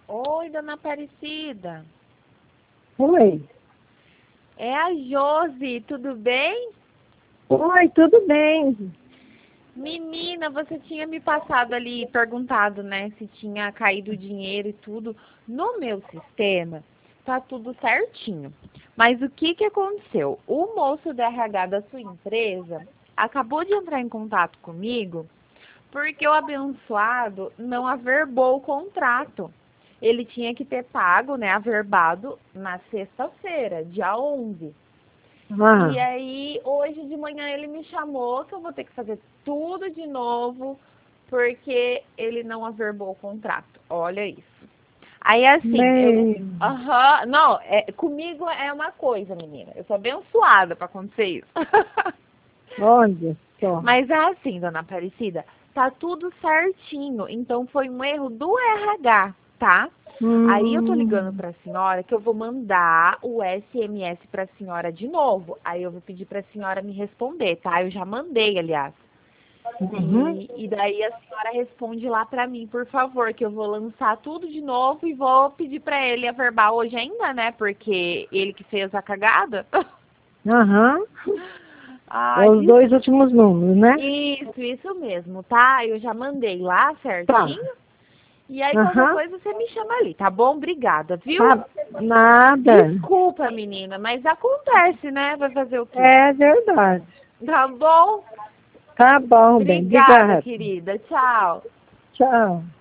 Oi, dona Aparecida. Oi. É a Josi, tudo bem? Oi, tudo bem? Menina, você tinha me passado ali, perguntado, né, se tinha caído o dinheiro e tudo. No meu sistema, tá tudo certinho. Mas o que que aconteceu? O moço do RH da sua empresa acabou de entrar em contato comigo porque o abençoado não averbou o contrato. Ele tinha que ter pago, né, averbado na sexta-feira, dia 11. E Ah, aí, hoje de manhã ele me chamou que eu vou ter que fazer tudo de novo, porque ele não averbou o contrato. Olha isso. Aí assim, bem, não, comigo é uma coisa, menina. Eu sou abençoada para acontecer isso. olha só. Mas é assim, dona Aparecida, tá tudo certinho. Então foi um erro do RH, tá? Aí eu tô ligando Hum, pra senhora que eu vou mandar o SMS pra senhora de novo. Aí eu vou pedir pra senhora me responder, tá? Eu já mandei, aliás. uhum. E daí a senhora responde lá pra mim, por favor, que eu vou lançar tudo de novo e vou pedir pra ele averbar hoje ainda, né? Porque ele que fez a cagada. Aham. É Ai, os dois últimos números, né? isso mesmo, tá? Eu já mandei lá Tá. certinho. E aí qualquer Aham. coisa você me chama ali, tá bom? Obrigada, viu? Tá. Nada. Desculpa, menina, mas acontece, né? Vai fazer o quê? É verdade. Tá bom? Tá bom, bem. Obrigada, Obrigada. querida. Tchau. Tchau.